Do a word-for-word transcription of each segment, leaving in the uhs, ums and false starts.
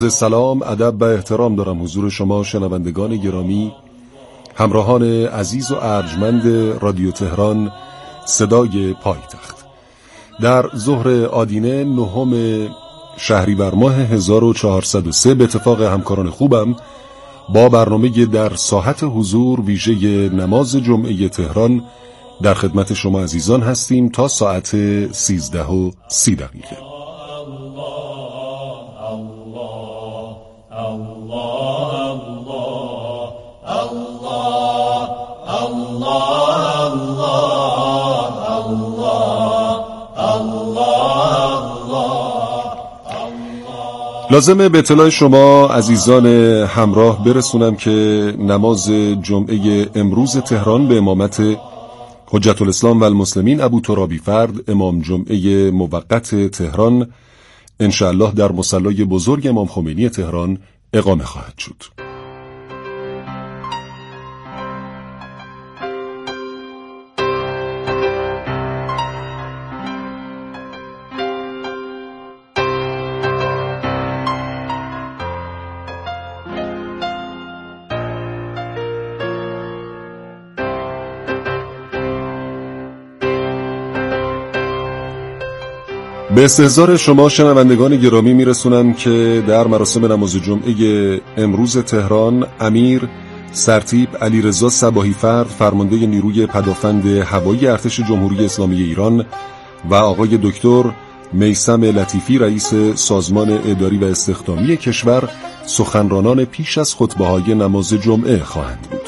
سلام، ادب و احترام دارم حضور شما شنوندگان گرامی، همراهان عزیز و ارجمند رادیو تهران صدای پایتخت. در ظهر آدینه نهم شهریور ماه هزار و چهارصد و سه به اتفاق همکاران خوبم با برنامه در ساحت حضور ویژه نماز جمعه تهران در خدمت شما عزیزان هستیم تا ساعت سیزده و سی دقیقه. لازمه به اطلاع شما عزیزان همراه برسونم که نماز جمعه امروز تهران به امامت حجت الاسلام و المسلمین ابو ترابی فرد امام جمعه موقت تهران انشاءالله در مصلی بزرگ امام خمینی تهران اقامه خواهد شد. به استحضار شما شنوندگان گرامی میرسونم که در مراسم نماز جمعه امروز تهران امیر سرتیپ علیرضا صباحی فرد فرمانده نیروی پدافند هوایی ارتش جمهوری اسلامی ایران و آقای دکتر میثم لطیفی رئیس سازمان اداری و استخدامی کشور سخنرانان پیش از خطبه‌های نماز جمعه خواهند بود.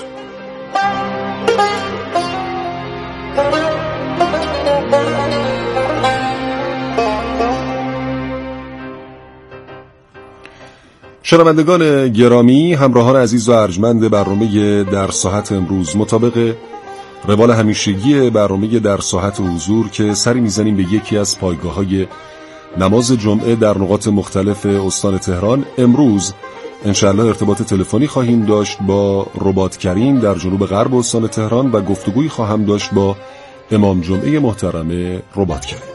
شنوندگان گرامی، همراهان عزیز و ارجمند برنامه در ساحت امروز، مطابق روال همیشگی برنامه در ساحت حضور که سری میزنیم به یکی از پایگاه‌های نماز جمعه در نقاط مختلف استان تهران، امروز انشاءالله ارتباط تلفنی خواهیم داشت با رباط کریم در جنوب غرب استان تهران و گفتگویی خواهم داشت با امام جمعه محترم رباط کریم.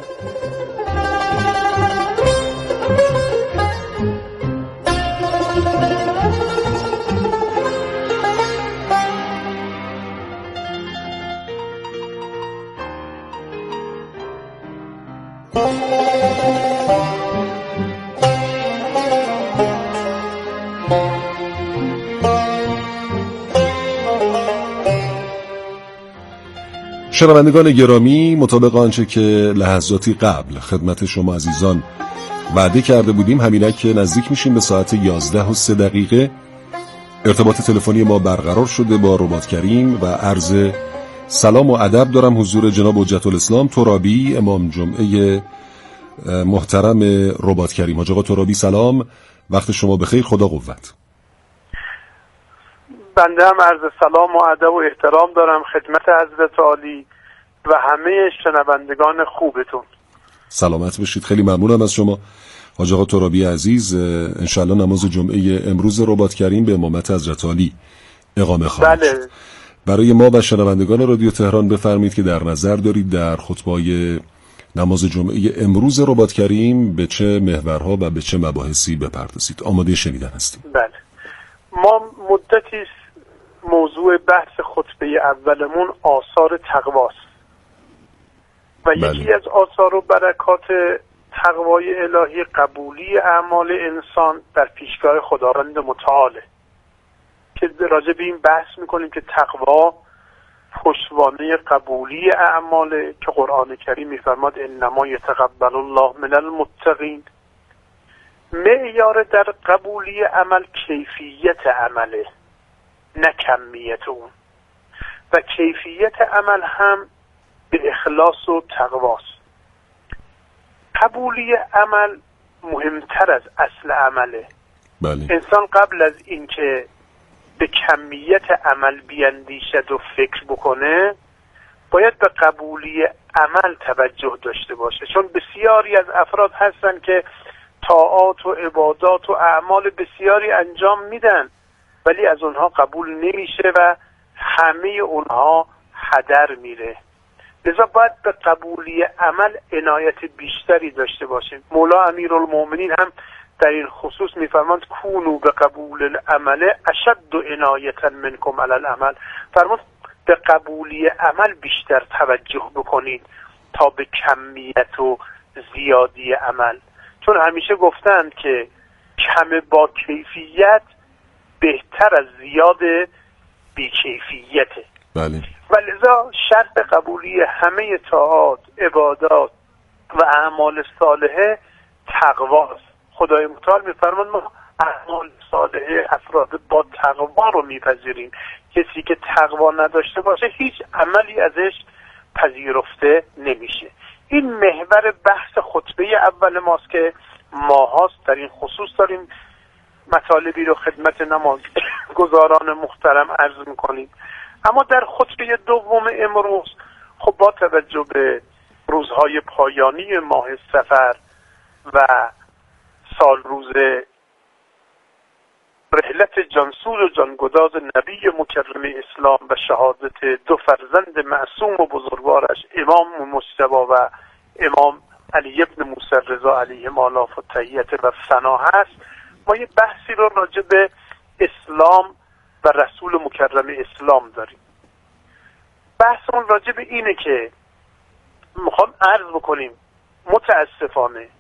شنوندگان گرامی، مطابق آنچه که لحظاتی قبل خدمت شما عزیزان وعده کرده بودیم، همینک که نزدیک میشیم به ساعت یازده و سه دقیقه، ارتباط تلفنی ما برقرار شده با رباط کریم و عرض سلام و ادب دارم حضور جناب حجت الاسلام ترابی امام جمعه محترم رباط کریم. حاج آقا ترابی سلام، وقت شما بخیر، خدا قوت. بنده هم عرض سلام و ادب و احترام دارم خدمت حضرت عالی و همه شنوندگان خوبتون. سلامت بشید، خیلی ممنونم از شما حاج آقا ترابی عزیز. انشالله نماز جمعه امروز رباط کریم به امامت حضرت عالی اقامه خواهد بله. شد. برای ما و شنوندگان رادیو تهران بفرمایید که در نظر دارید در خطبه‌های نماز جمعه امروز رباط کریم به چه محورها و به چه مباحثی بپردازید. آماده شنیدن هستیم. بله. ما مدتی موضوع بحث خطبه اولمون آثار تقواست و بله. یکی از آثار و برکات تقوای الهی قبولی اعمال انسان در پیشگاه خداوند متعاله که راجع به این بحث میکنیم که تقوا پشتوانه قبولی اعماله که قرآن کریم میفرماد انما یتقبل الله من المتقین. معیار در قبولی عمل کیفیت عمله نه کمیت اون، و کیفیت عمل هم به اخلاص و تقواست. قبولی عمل مهمتر از اصل عمله. بله. انسان قبل از اینکه به کمیت عمل بیاندیشد و فکر بکنه باید به قبولی عمل توجه داشته باشه، چون بسیاری از افراد هستن که طاعات و عبادات و اعمال بسیاری انجام میدن ولی از اونها قبول نمیشه و همه اونها هدر میره. لذا باید به قبولی عمل عنایت بیشتری داشته باشیم. مولا امیرالمومنین هم در این خصوص میفرماند کونو به قبول العمل اشد عنایتا منکم علی العمل. فرمود به قبولی عمل بیشتر توجه بکنید تا به کمیت و زیادی عمل، چون همیشه گفتند که کم با کیفیت بهتر از زیاد بی کیفیته. بله. و لذا شرط قبولی همه طاعات، عبادات و اعمال صالحه تقواست. خدای متعال میفرماند ما اعمال صالحه افراد با تقوا رو میپذیریم. کسی که تقوا نداشته باشه هیچ عملی ازش پذیرفته نمیشه. این محور بحث خطبه اول ماست که ماهاست در این خصوص داریم مطالبی رو خدمت نمازگزاران محترم عرض میکنیم. اما در خطبه دوم امروز خب با توجه به روزهای پایانی ماه صفر و سال روز رحلت جانسوز و جانگداز نبی مکرم اسلام و شهادت دو فرزند معصوم و بزرگوارش امام مجتبی و امام علی ابن موسی رضا علیهم آلاف و تحیت و ثنا هست، ما یه بحثی رو راجع به اسلام و رسول مکرم اسلام داریم. بحث اون راجع به اینه که میخوام عرض بکنیم متاسفانه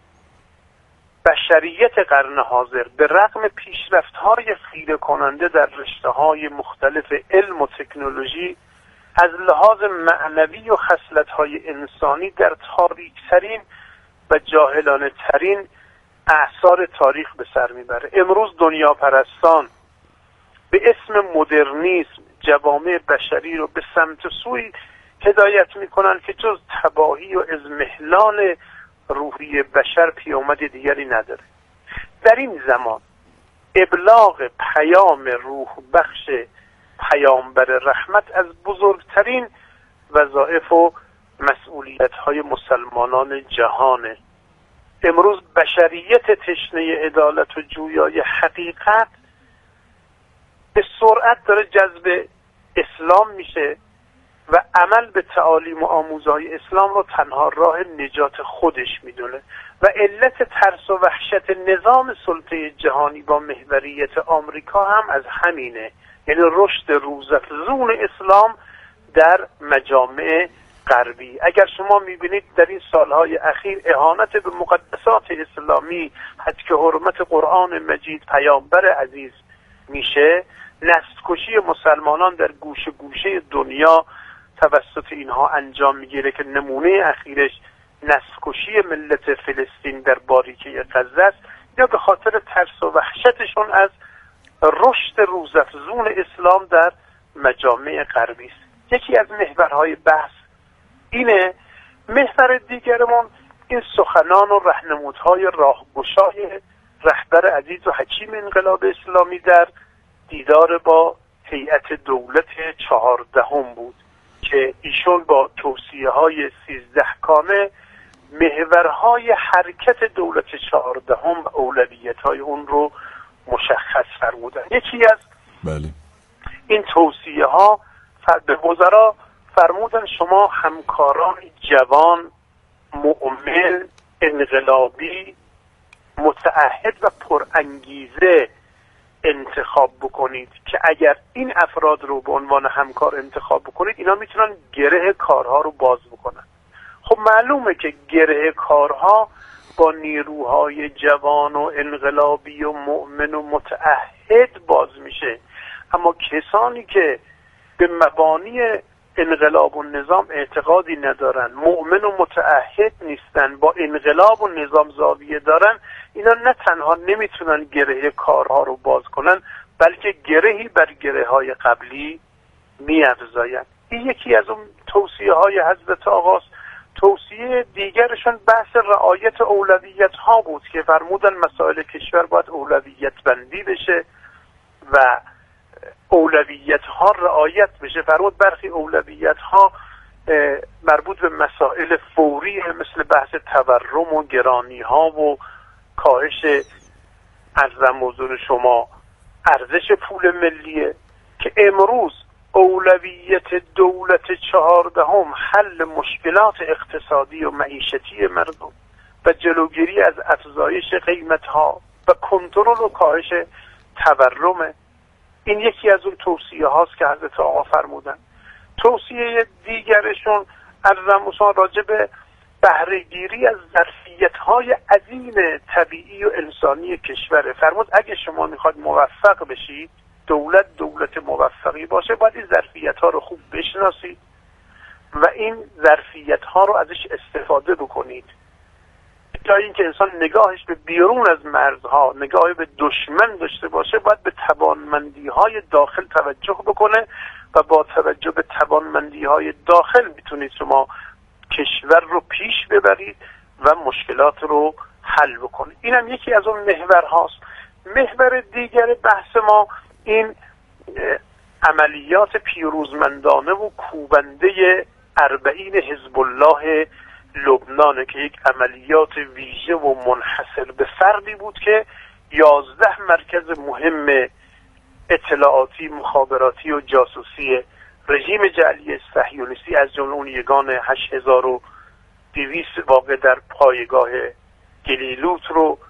بشریت قرن حاضر به رغم پیشرفت‌های خیره کننده در رشته‌های مختلف علم و تکنولوژی از لحاظ معنوی و خصلت‌های انسانی در تاریک‌ترین و جاهلانه ترین اعصار تاریخ به سر میبره. امروز دنیا پرستان به اسم مدرنیسم جوامع بشری رو به سمت سوی هدایت میکنن که جز تباهی و اضمحلال روحی بشر پیامد دیگری نداره. در این زمان ابلاغ پیام روح بخش پیامبر رحمت از بزرگترین وظایف و مسئولیت‌های مسلمانان جهانه. امروز بشریت تشنه عدالت و جویای حقیقت به سرعت داره جذب اسلام میشه و عمل به تعالیم و آموزهای اسلام رو تنها راه نجات خودش میدونه و علت ترس و وحشت نظام سلطه جهانی با محوریت آمریکا هم از همینه، یعنی رشد روزافزون اسلام در مجامع غربی. اگر شما میبینید در این سالهای اخیر اهانت به مقدسات اسلامی، حتی حرمت قرآن مجید، پیامبر عزیز میشه، نسل‌کشی مسلمانان در گوشه گوشه دنیا توسط اینها انجام میگیره که نمونه اخیرش نسل‌کشی ملت فلسطین در باریکه غزه است، یا به خاطر ترس و وحشتشون از رشد روزافزون اسلام در مجامع غربی است. یکی از محورهای بحث اینه. محور دیگرمون این سخنان و راهنمودهای راهگشای رهبر عزیز و حکیم انقلاب اسلامی در دیدار با هیئت دولت چهاردهم بود که ایشون با توصیه های سیزده کانه محورهای حرکت دولت چهاردهم و اولویت های اون رو مشخص فرمودن. یکی از بله. این توصیه ها به وزرا فرمودن شما همکاران جوان، مؤمن، انقلابی، متعهد و پرانگیزه انتخاب بکنید که اگر این افراد رو به عنوان همکار انتخاب بکنید اینا میتونن گره کارها رو باز بکنن. خب معلومه که گره کارها با نیروهای جوان و انقلابی و مؤمن و متعهد باز میشه، اما کسانی که به مبانی انقلاب و نظام اعتقادی ندارن، مؤمن و متعهد نیستن، با انقلاب و نظام زاویه دارن، اینا نه تنها نمیتونن گره کارها رو باز کنن بلکه گرهی بر گره های قبلی میافزاین. این یکی از اون توصیه های حضرت آقاست. توصیه دیگرشون بحث رعایت اولویت ها بود که فرمودن مسائل کشور باید اولویت بندی بشه و اولویت ها رعایت بشه. فرمود برخی اولویت ها مربوط به مسائل فوری مثل بحث تورم و گرانی ها و کاهش ارزم حضور شما ارزش پول ملیه که امروز اولویت دولت چهاردهم حل مشکلات اقتصادی و معیشتی مردم و جلوگیری از افزایش قیمت ها و کنترل و کاهش تورمه. این یکی از اون توصیه هاست که حضرت آقا فرمودن. توصیه دیگرشون ارزموسان راجع به بهره‌گیری از ظرفیت‌های عظیم طبیعی و انسانی کشوره. فرمود اگه شما میخواد موفق بشید، دولت دولت موفقی باشه، باید این ظرفیت‌ها رو خوب بشناسید و این ظرفیت‌ها رو ازش استفاده بکنید. جای اینکه انسان نگاهش به بیرون از مرزها، نگاهی به دشمن داشته باشه، باید به توانمندی‌های داخل توجه بکنه و با توجه به توانمندی‌های داخل میتونید شما کشور رو پیش ببرید و مشکلات رو حل بکنید. اینم یکی از اون محورهاست. محور دیگر بحث ما این عملیات پیروزمندانه و کوبنده اربعین حزب الله لبنانه که یک عملیات ویژه و منحصر به فردی بود که یازده مرکز مهم اطلاعاتی، مخابراتی و جاسوسی رژیم جعلی صهیونیستی از جمله اون یگان هشت هزار و دویست واقع در پایگاه گلیلوت رو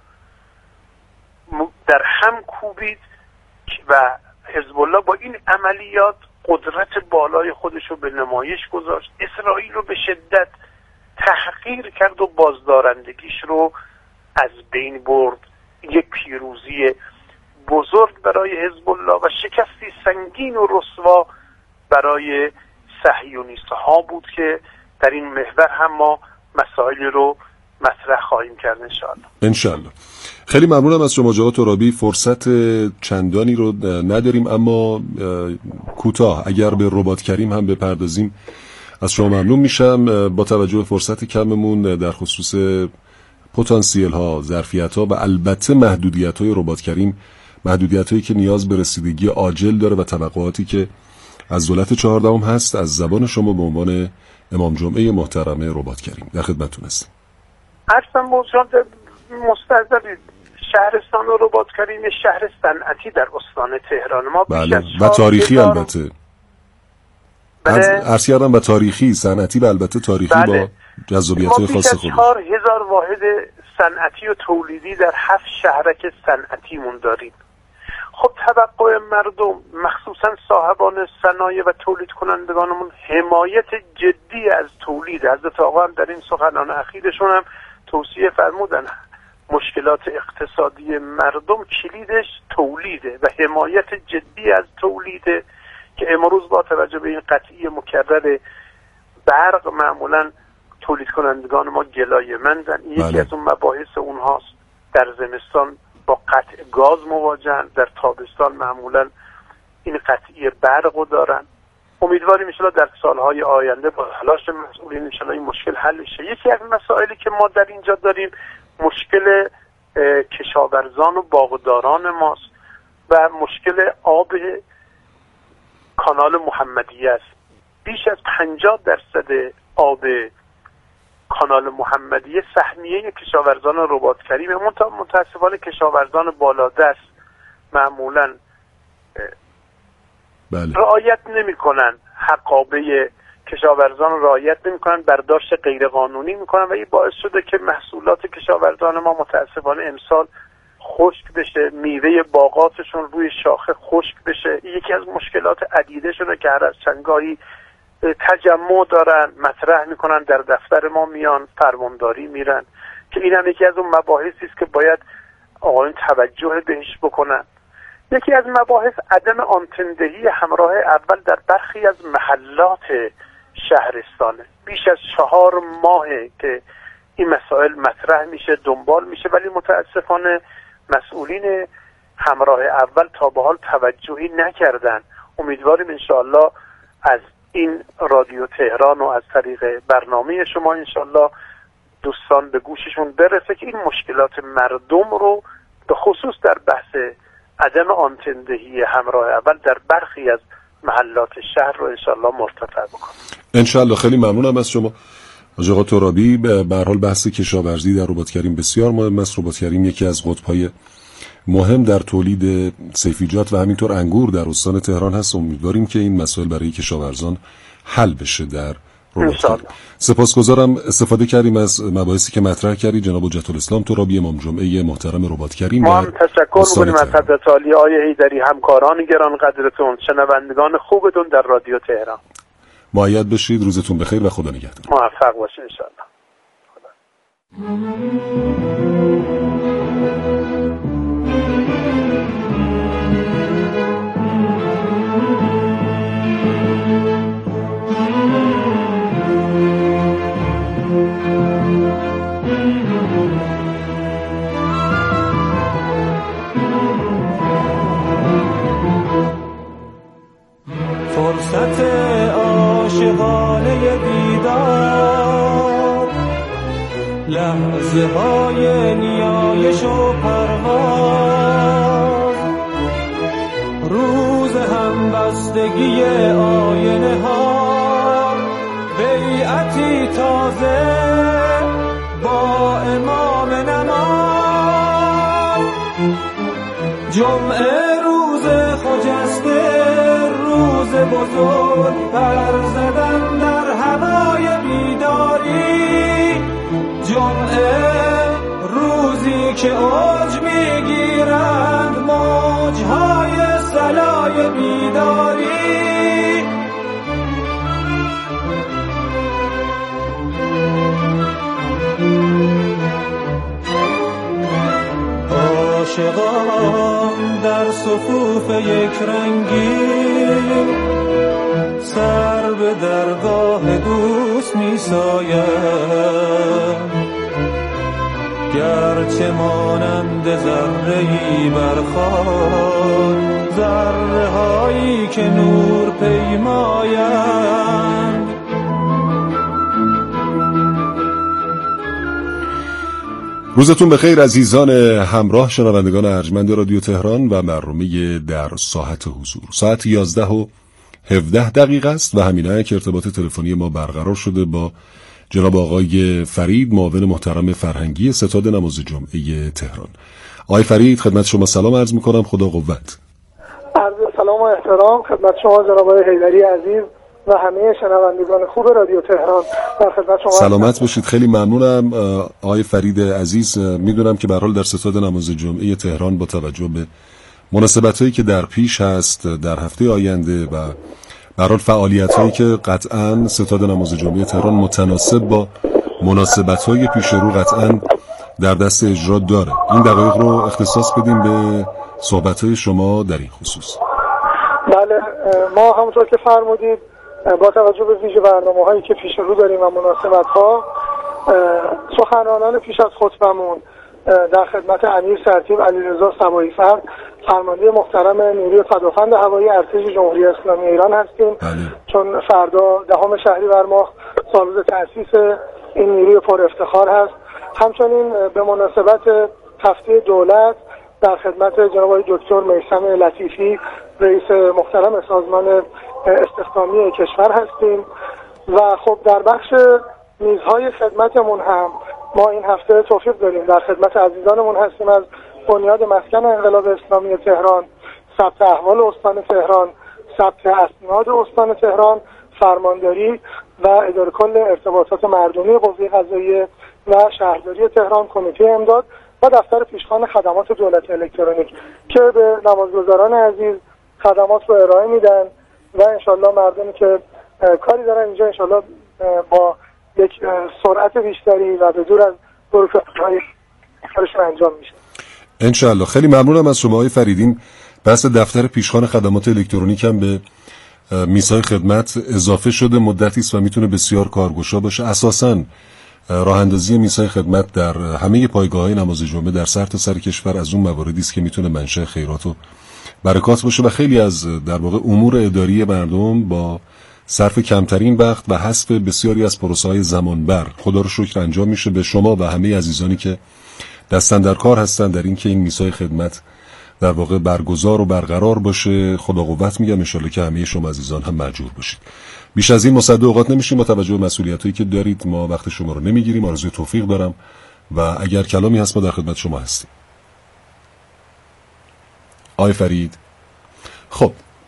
در هم کوبید و حزب الله با این عملیات قدرت بالای خودش رو به نمایش گذاشت. اسرائیل رو به شدت تحقیر کرد و بازدارندگیش رو از بین برد. یک پیروزی بزرگ برای حزب الله و شکستی سنگین و رسوا برای صهیونیست ها بود که در این محور هم ما مسائلی رو مطرح خواهیم کرد انشاءالله. انشاءالله. خیلی ممنونم از شما جواد ترابی. فرصت چندانی رو نداریم اما کوتاه اگر به ربات کریم هم بپردازیم از شما ممنون میشم. با توجه به فرصت کممون در خصوص پتانسیل ها، ظرفیت ها و البته محدودیت های ربات کریم، محدودیت هایی که نیاز به رسیدگی عاجل داره و توقعاتی که از دولت چهاردهم هست، از زبان شما به عنوان امام جمعه محترم ربات کریم در خدمتتون هستم. اصلا موضوعات مستحضر شهرستان ربات کریم شهر صنعتی در استان تهران ما بله و تاریخی البته عرض کردم و تاریخی صنعتی و البته تاریخی بله. با جذابیت‌های خاص خودش. چهار هزار واحد صنعتی و تولیدی در هفت شهرک صنعتیمون داریم. خب توقع مردم مخصوصا صاحبان صنایع و تولید کنندگانمون حمایت جدی از تولید. حضرت آقا هم در این سخنان اخیرشون هم توصیه فرمودن مشکلات اقتصادی مردم کلیدش تولیده و حمایت جدی از تولیده که امروز با توجه به این قطعی مکرر برق معمولا تولید کنندگان ما گلایه‌مندن. یکی بله. از اون مباحث اونهاست. در زمستان با قطع گاز مواجهن، در تابستان معمولا این قطعی برق رو دارن. امیدواریم انشاءالله در سالهای آینده با تلاش مسئولین انشاءالله این مشکل حل شه. یکی از مسائلی که ما در اینجا داریم مشکل کشاورزان و باغداران ماست و مشکل آب کانال محمدیه است. بیش از پنجاه درصد آب کانال محمدیه سهمیه کشاورزان ربات کریمه. متاسفانه کشاورزان بالادست معمولا بله. رعایت نمی کنن، حقابه کشاورزان رعایت نمی کنن، برداشت غیر قانونی می کنن و این باعث شده که محصولات کشاورزان ما متاسفانه امسال خشک بشه، میوه باغاتشون روی شاخه خشک بشه. یکی از مشکلات عدیده شونه که هر از چندگاهی تجمع دارن، مطرح میکنن، در دفتر ما میان، فرمانداری میرن که این هم یکی از اون مباحثی است که باید آقایون توجه بهش بکنن. یکی از مباحث عدم آنتندهی همراه اول در برخی از محلات شهرستانه. بیش از چهار ماهه که این مسائل مطرح میشه، دنبال میشه، ولی متاسفانه مسئولین همراه اول تا به حال توجهی نکردن. امیدواریم انشاءالله از این رادیو تهران و از طریق برنامه شما انشاءالله دوستان به گوششون برسه که این مشکلات مردم رو به خصوص در بحث عدم آنتندهی همراه اول در برخی از محلات شهر رو انشاءالله مرتفع بکنم. انشاءالله. خیلی ممنونم از شما آقای ترابی. به هر حال بحث کشاورزی در ربات کریم بسیار مهم است. ربات کریم یکی از قطب‌های مهم در تولید سیفیجات و همینطور انگور در استان تهران هست. امیدواریم که این مسائل برای کشاورزان حل بشه در انشاءالله. سپاسگزارم استفاده کردیم از مباحثی که مطرح کردی جناب حجت الاسلام ترابی امام جمعه محترم رباطکریم. ما هم تشکر می‌کنیم از حضرت عالی آقای حیدری، همکاران گران قدرتون، شنوندگان خوبتون در رادیو تهران. مؤید بشید، روزتون بخیر و خدا نگهدار. موفق باشید انشاءالله. فرصت عاشقانه دیدار، لحظه های نیایش و پرواز، روز همبستگی آینه ها، بیعتی تازه با امام نماز، جمعه روز خجسته، روز بزرگ پر زدن در هوای بیداری، جمعه روزی که اوج میگیرند موجهای صلای بیداری، عاشقان در صفوف یک رنگی، سر به درگاه دوست می ساید، گرچه مانند ذره‌ای بر خاک، ذره هایی که نور پیمایند. روزتون بخیر عزیزان همراه شنوندگان ارجمند رادیو تهران و برنامه در ساعت حضور. ساعت یازده و هفده دقیقه است و همینه که ارتباط تلفنی ما برقرار شده با جناب آقای فرید، معاون محترم فرهنگی ستاد نماز جمعه تهران. آقای فرید خدمت شما سلام عرض میکنم، خدا قوت. عرض سلام و احترام خدمت شما جناب آقای حیدری عزیز و همه شنوندگان خوب رادیو تهران. در خدمت شما سلامت باشید. خیلی ممنونم آقای فرید عزیز. میدونم که به هر حال در ستاد نماز جمعه تهران با توجه به مناسبت‌هایی که در پیش هست در هفته آینده و به هر حال فعالیت‌هایی که قطعاً ستاد نماز جمعه تهران متناسب با مناسبت‌های پیش رو قطعاً در دست اجرا داره، این دقایق رو اختصاص بدیم به صحبت‌های شما در این خصوص. بله، ما همونطور که فرمودید با توجه به ویژه برنامه‌هایی که پیش رو داریم و مناسبت‌ها، سخنرانان پیش از خطبمون در خدمت امیر سرتیپ علیرضا سبایی فرد، فرمانده محترم نیروی پدافند هوایی ارتش جمهوری اسلامی ایران هستیم. بله. چون فردا دهم شهریور ماه سالروز تأسیس این نیروی پر افتخار هست. همچنین به مناسبت هفته دولت در خدمت جناب آقای دکتر میثم لطیفی رئیس محترم سازمان استخدامی کشور هستیم و خب در بخش میزهای خدمتمون هم ما این هفته توفیق داریم در خدمت عزیزانمون هستیم از بنیاد مسکن انقلاب اسلامی تهران، ثبت احوال استان تهران، ثبت اسناد استان تهران، فرمانداری و اداره کل ارتباطات مردمی قوه قضاییه و شهرداری تهران، کمیته امداد و دفتر پیشخوان خدمات دولت الکترونیک که به نمازگزاران عزیز خدمات رو ارائه میدن و انشالله مردمی که کاری دارن اینجا انشالله با یک سرعت بیشتری و به دور از بروکراسی کارشون انجام میشه انشالله. خیلی ممنونم از شما آقای فریدین. بحث دفتر پیشخوان خدمات الکترونیک هم به میزهای خدمت اضافه شده مدتی است و میتونه بسیار کارگشا باشه. اساساً راه اندازی میزهای خدمت در همه پایگاه‌های نماز جمعه در سرتاسر سر کشور از اون مواردی است که میتونه منشأ خیرات و برکات باشه و خیلی از در واقع امور اداری مردم با صرف کمترین وقت و حذف بسیاری از پروسه‌های زمانبر خدا رو شکر انجام میشه. به شما و همه عزیزانی که دستن در کار هستن در این که این میزهای خدمت در واقع برگزار و برقرار باشه خدا قوت میگم. ان شاءالله که همه شما عزیزان هم مأجور باشید. بیش از این مصدق اوقات نمیشیم با توجه به مسئولیتایی که دارید. ما وقت شما رو نمیگیریم. آرزوی توفیق دارم و اگر کلامی هست ما در خدمت شما هستیم. آقای فرید، خب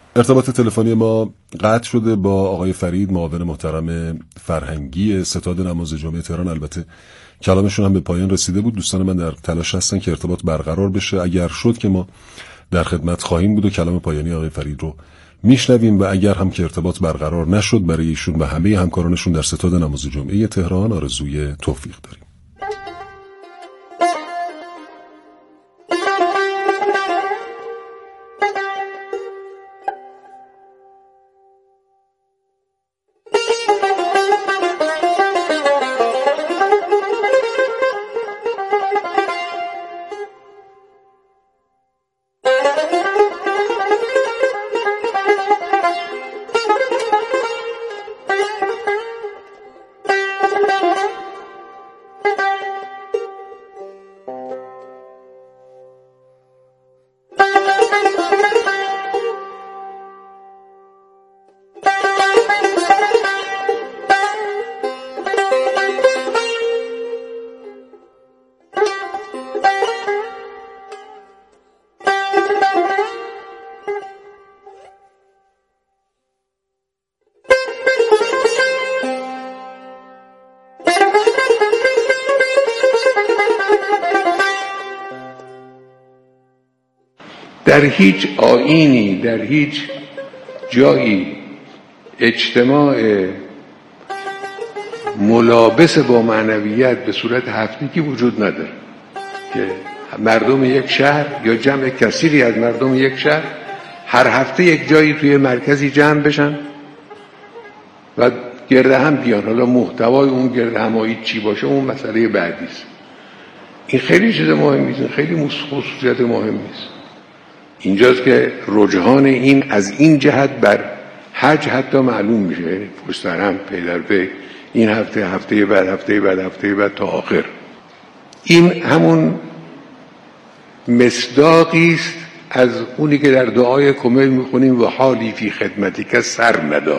ارتباط تلفنی ما قطع شده با آقای فرید، معاون محترم فرهنگی ستاد نماز جمعه تهران. البته کلامشون هم به پایان رسیده بود. دوستان من در تلاش هستن که ارتباط برقرار بشه. اگر شد که ما در خدمت خواهیم بود و کلام پایانی آقای فرید رو میشنویم، و اگر هم که ارتباط برقرار نشد، برای ایشون و همه همکارانشون در ستاد نماز جمعه تهران آرزوی توفیق داریم. در هیچ آیینی، در هیچ جایی اجتماع ملابس با معنویت به صورت هفتگی وجود نداره که مردم یک شهر یا جمع کثیری از مردم یک شهر هر هفته یک جایی توی مرکزی جمع بشن و گرد هم بیان. حالا محتوای اون گرد همایی چی باشه اون مسئله بعدی است. این خیلی چیز مهمی است، خیلی خصوصیت مهمی است. اینجاست که رجحان این از این جهت بر حج حتی معلوم میشه، یعنی پشت سر هم پی در پی این هفته هفته بعد هفته بعد هفته بعد تا آخر. این همون مصداقی است از اونی که در دعای کمیل میخونیم و حالی فی خدمتی که سرمدا.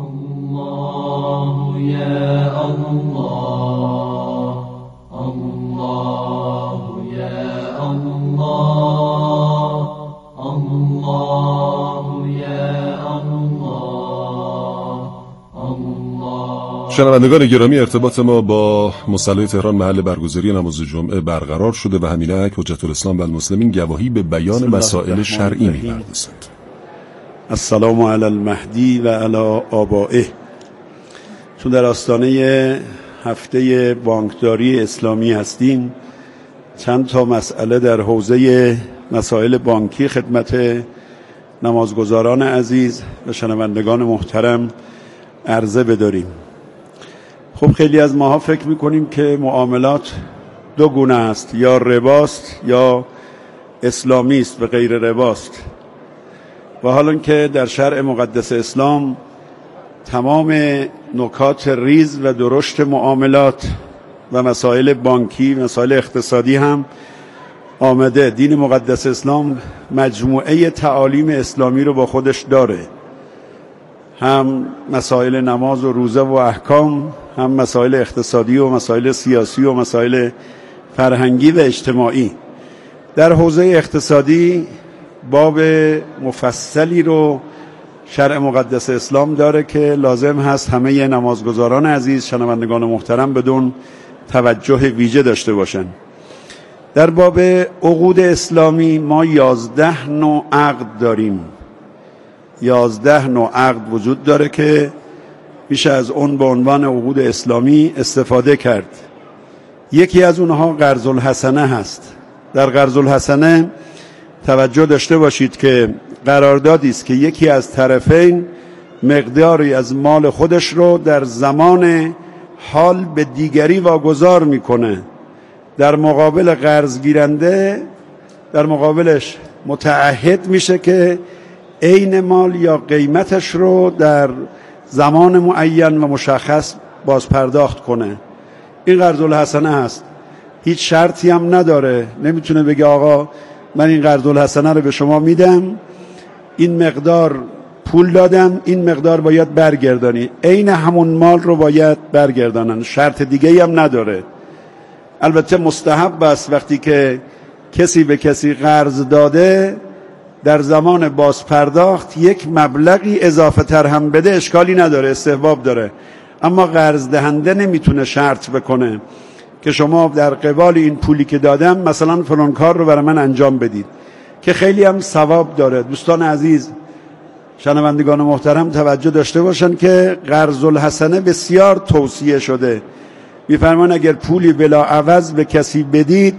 الله یا الله، الله یا الله، الله یا الله، الله. شنوندگان گرامی، ارتباط ما با مصلی تهران محل برگزاری نماز جمعه برقرار شده و همینک حجت الاسلام و المسلمین گواهی به بیان مسائل شرعی می‌پردازند. السلام علی المهدی و علی آبائه. چون در آستانه هفته بانکداری اسلامی هستیم، چند تا مسئله در حوزه مسائل بانکی خدمت نمازگزاران عزیز و شنوندگان محترم عرضه بداریم. خب خیلی از ماها فکر میکنیم که معاملات دو گونه است، یا رباست یا اسلامی است و غیر رباست. و حالا که در شرع مقدس اسلام تمام نکات ریز و درشت معاملات و مسائل بانکی، مسائل اقتصادی هم آمده. دین مقدس اسلام مجموعه تعالیم اسلامی رو با خودش داره، هم مسائل نماز و روزه و احکام، هم مسائل اقتصادی و مسائل سیاسی و مسائل فرهنگی و اجتماعی. در حوزه اقتصادی باب مفصلی رو شرع مقدس اسلام داره که لازم هست همه نمازگزاران عزیز، شنوندگان محترم بدون توجه ویژه داشته باشن. در باب عقود اسلامی ما یازده نوع عقد داریم. یازده نوع عقد وجود داره که میشه از اون به عنوان عقود اسلامی استفاده کرد. یکی از اونها قرض الحسنه هست. در قرض الحسنه توجه داشته باشید که قراردادی است که یکی از طرفین مقداری از مال خودش رو در زمان حال به دیگری واگذار میکنه. در مقابل قرض گیرنده در مقابلش متعهد میشه که عین مال یا قیمتش رو در زمان معین و مشخص باز پرداخت کنه. این قرض الحسنه هست. هیچ شرطی هم نداره. نمیتونه بگه آقا من این قرض الحسنه رو به شما میدم، این مقدار پول دادم، این مقدار باید برگردانی. عین همون مال رو باید برگردانن. شرط دیگه هم نداره. البته مستحب است وقتی که کسی به کسی قرض داده در زمان بازپرداخت یک مبلغی اضافه تر هم بده اشکالی نداره، استحباب داره. اما قرض دهنده نمیتونه شرط بکنه که شما در قبال این پولی که دادم مثلا فلان کار رو برای من انجام بدید، که خیلی هم ثواب داره. دوستان عزیز، شنوندگان محترم توجه داشته باشن که قرض الحسنه بسیار توصیه شده. میفرمان اگر پولی بلا عوض به کسی بدید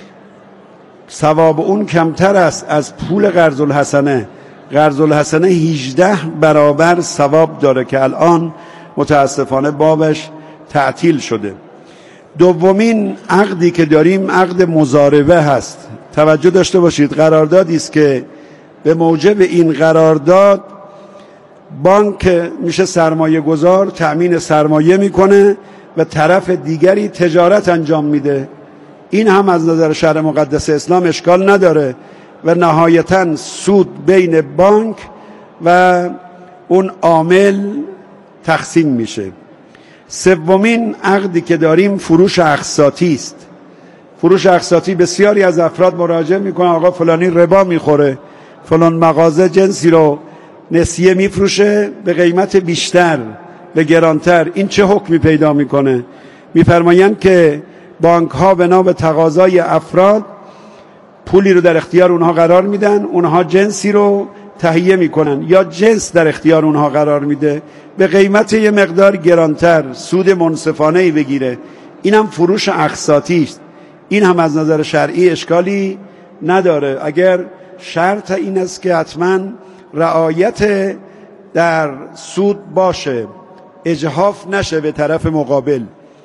ثواب اون کمتر است از پول قرض الحسنه. قرض الحسنه هجده برابر ثواب داره که الان متاسفانه بابش تعطیل شده. دومین عقدی که داریم عقد مضاربه هست. توجه داشته باشید، قراردادی است که به موجب این قرارداد بانک میشه سرمایه گذار، تأمین سرمایه میکنه و طرف دیگری تجارت انجام میده. این هم از نظر شرع مقدس اسلام اشکال نداره و نهایتاً سود بین بانک و اون عامل تقسیم میشه. سومین عقدی که داریم فروش اقساطی است. فروش اقساطی بسیاری از افراد مراجعه میکنن آقا فلانی ربا میخوره، فلان مغازه جنسی رو نسیه میفروشه به قیمت بیشتر، به گرانتر. این چه حکمی پیدا میکنه؟ میفرمایند که بانک ها بنا به تقاضای افراد پولی رو در اختیار اونها قرار میدن، اونها جنسی رو تهیه میکنن یا جنس در اختیار اونها قرار میده به قیمت یه مقدار گرانتر، سود منصفانه ای بگیره. اینم فروش اقساطی است. این هم از نظر شرعی اشکالی نداره، اگر شرط این است که حتما رعایت در سود باشه، اجحاف نشه به طرف مقابل.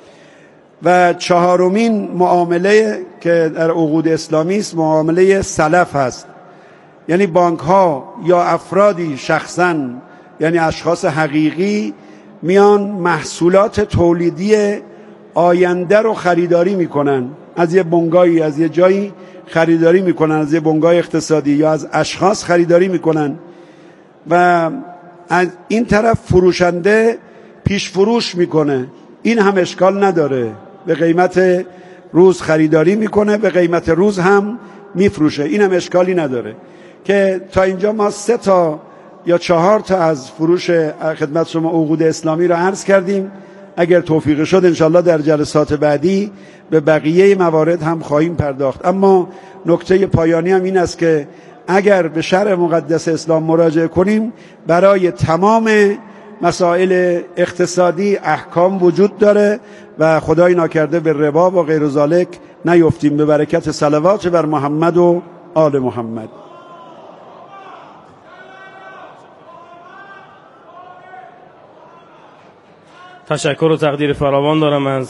و چهارمین معامله که در عقود اسلامی است معامله سلف هست. یعنی بانک ها یا افرادی شخصا، یعنی اشخاص حقیقی، میان محصولات تولیدی آینده رو خریداری میکنن، از یه بنگاهی از یه جایی خریداری میکنن، از یه بنگاه اقتصادی یا از اشخاص خریداری میکنن و از این طرف فروشنده پیش فروش میکنه. این هم اشکال نداره، به قیمت روز خریداری میکنه، به قیمت روز هم میفروشه. این هم اشکالی نداره. که تا اینجا ما سه تا یا چهار تا از فروش خدمت شما عقود اسلامی رو عرض کردیم. اگر توفیق شد انشالله در جلسات بعدی به بقیه موارد هم خواهیم پرداخت. اما نکته پایانی هم این است که اگر به شرع مقدس اسلام مراجعه کنیم برای تمام مسائل اقتصادی احکام وجود داره و خدای ناکرده به ربا و غیر ذالک نیفتیم، به برکت صلوات بر محمد و آل محمد. تشکر و تقدیر فراوان دارم از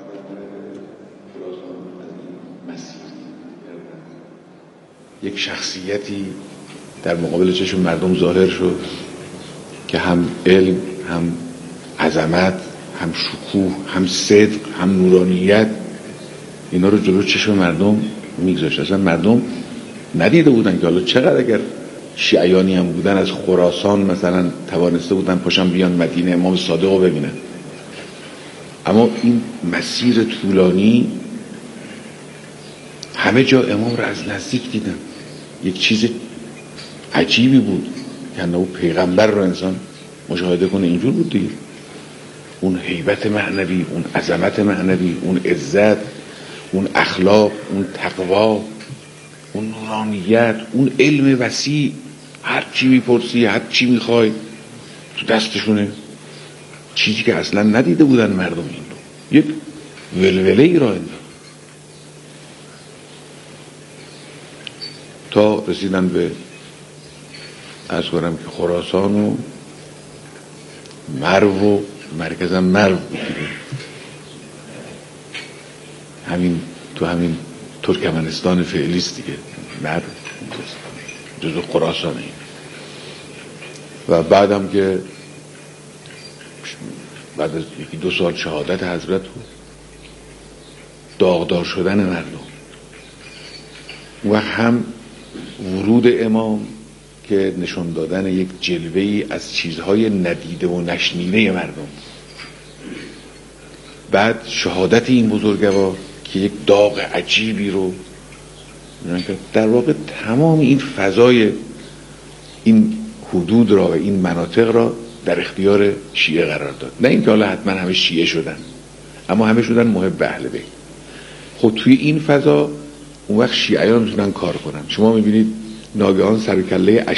یک شخصیتی در مقابل چشم مردم ظاهر شد که هم علم، هم عظمت، هم شکوه، هم صدق، هم نورانیت، اینا رو جلو چشم مردم میگذاشت. اصلا مردم ندیده بودن که حالا چقدر اگر شیعیانی هم بودن از خراسان مثلا توانسته بودن پاشن بیان مدینه امام صادق رو ببینن. اما این مسیر طولانی همه جا امام رو از نزدیک دیدن. یک چیز عجیبی بود که انه پیغمبر رو انسان مشاهده کنه. اینجور بود دیگه. اون هیبت معنوی، اون عظمت معنوی، اون عزت، اون اخلاق، اون تقوا، اون نورانیت، اون علم وسیع، هر چی میپرسی، هر چی میخوای تو دستشونه. چیزی که اصلا ندیده بودن مردم این رو. یک ولوله ای را انداخت تا رسیدن به از کنم که خراسان و مرو و مرکز هم مرو بود دیگه. همین تو همین ترکمنستان فعلیست دیگه. مرو جزو خراسانه. و بعدم که بعد از یکی دو سال شهادت حضرت بود، داغدار شدن مردم و هم ورود امام که نشون دادن یک جلوه‌ای از چیزهای ندیده و نشنیده مردم، بعد شهادت این بزرگوار که یک داغ عجیبی رو در واقع تمام این فضای این حدود را و این مناطق را در اختیار شیعه قرار داد. نه اینکه حالا حتما همه شیعه شدن، اما همه شدن محب اهل بیت. خب توی این فضا اون وقت شیعیان میتونن کار کنن. شما میبینید ناگهان سر و کله